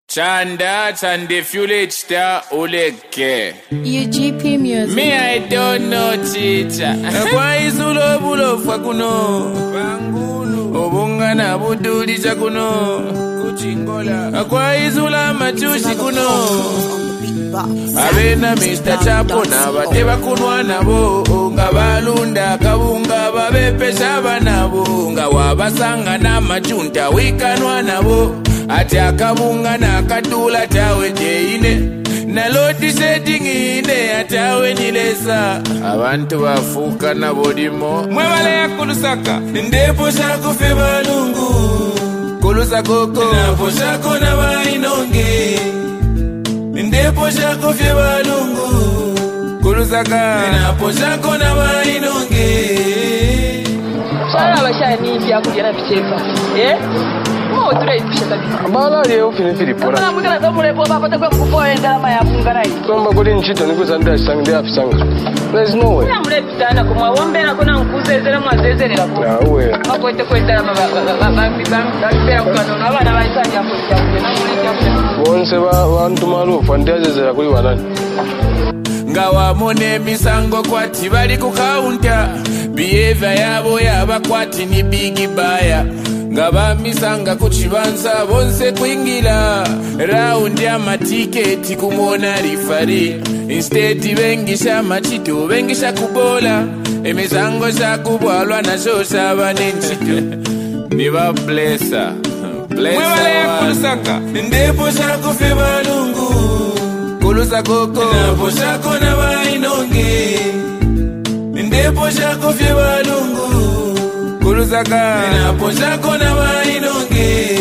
Chande Fuel Star Oleke. UGP Music. Me, I don't know, teacher. Kwa izulo bulo fakuno. Obunga na buduli chakuno. Kuchingola. Kwa izula machushi kuno. Abena Mr. Chapo na bateba kunwa nabo. Nga balunda kabunga babepesha banabo. Nga wabasanga na machunta wikanwa nabo. Ati akabunga na katula tawe jeine na loti setting ine atawe nilesa abantu bafuka na bodimo mwebale ya kulusaka ndepo shako fe balungu kulusa koko napo shako na bainonge ndepo shako fe balungu kulusaka napo shako na bainonge Sala bashani pia kujana pichefa Mo tule pishata bi. Bala leo finifiri pona. Bala mugana zamule bo baba takwa kufoya ndalama ya fungarai. Somba kuli nchito nikusanda sangde afisanga. There's no way. Na mule pitana kumwa wombe na kuna nkuzezera mwazezerera ko. Na uwe. Makoite kwendala baba bibera ukano abana baisanja ko na mule cyafuna. Bonse bantu malufa ndiyazezera kuli wanani. Ngawa mone misango kwati bali ku counter. Behavior yabo yabakwati ni big baya. Ngaba misanga kuchibanza bonse kwingila round ya matiketi kumona rifari instead bengisha machito bengisha kubola emizango za kubwalwa na shosha banenchito niba blessa mwebale kulusaka ndepo shako fe balungu kulusa koko napo shako na bainonge ndepo shako fe balungu Kulusaka napo shako na bainonge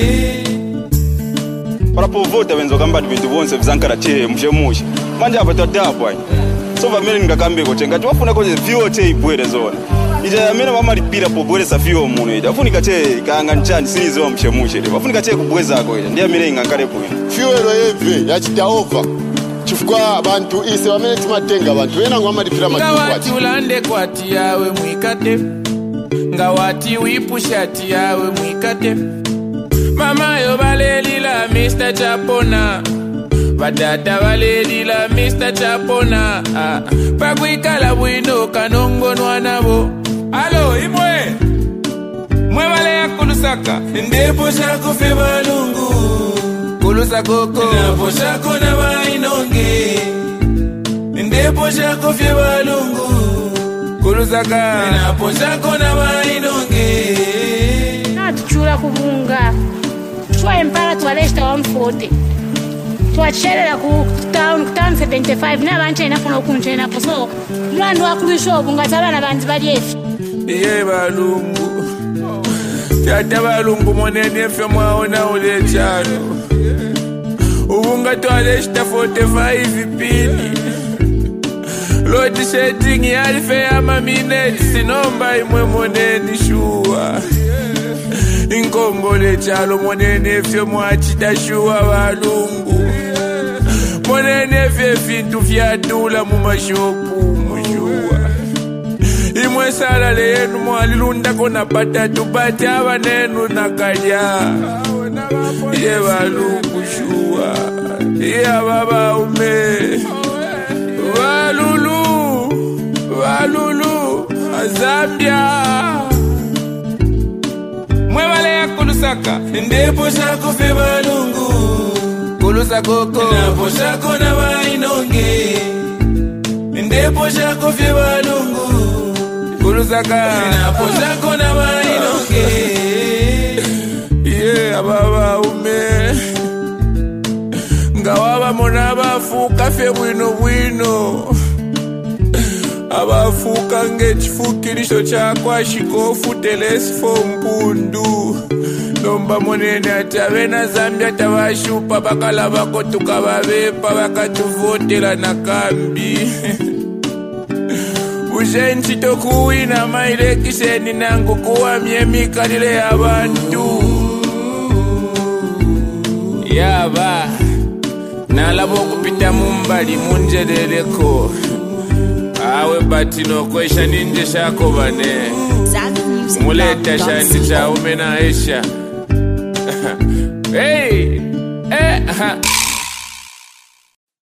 para povota wenzo kamba bintu bonse vizankara che mshemusha manje abatatapo so vamene ngakambe ko tenga wafuna ko vyote ibwere zona ija amene vamalipira pobwere safio muno ida afunika che kanga nchani silizo mshemusha ida afunika che kubweza ko ida ndiye amene ngakale bwino fuelo yeve yachita over chifukwa abantu ise vamene timatenga abantu ena ngwamalipira kwati ulande kwati yawe mwikate ngawati wipushati yawe mwikate mama yo balelila Mr. Chapona badata balelila Mr. Chapona pakwikala bwino kanongonwa nabo alo imwe bale ya kulusaka ndepo shako fe balungu kulusa koko napo shako na bainonge ndepo shako fe balungu Kulusaka napo shako na bainonge Natuchula kubunga Chua empara tuwalesta wa mfote Tuwachelera ku town 75 na banche inafuna ukunche inapo So mlandu wakulisho bunga tabana banzi baliefi Iye balungu Tata balungu monene efe mwaona ule chano Ubunga tuwalesta 45 pini Lord setting yalife ya mamineti sinomba imwe moneni shuwa Inkongole chalo monene fye mwachita shuwa balungu Monene fye fintu fyatula mumashopu mushuwa Imwe salale yenu mwalilunda kona batatu bati abanenu nakalya Iye balungu shuwa Iye baba ume Walulu Zambia mwebale ya kulusaka ndepo shako fe balungu kulusa koko napo shako na bainonge ndepo shako fe balungu kulusaka napo shako na bainonge ababa ume ngawaba mona bafuka fe bwino abafuka ngechifukirisho chakwa shikofu telesfo mpundu nomba monene atabe na Zambia tabashupa bakala bako tukababepa bakatuvotela na kambi Ushenchi tokuwina mailekisheni nangu kuwa miemikalile ya bantu Yaba nalabo kupita mumbali munjeleleko Awe batino kwesha ninje shako bane Muleta shandi cha umena esha Hey Aha.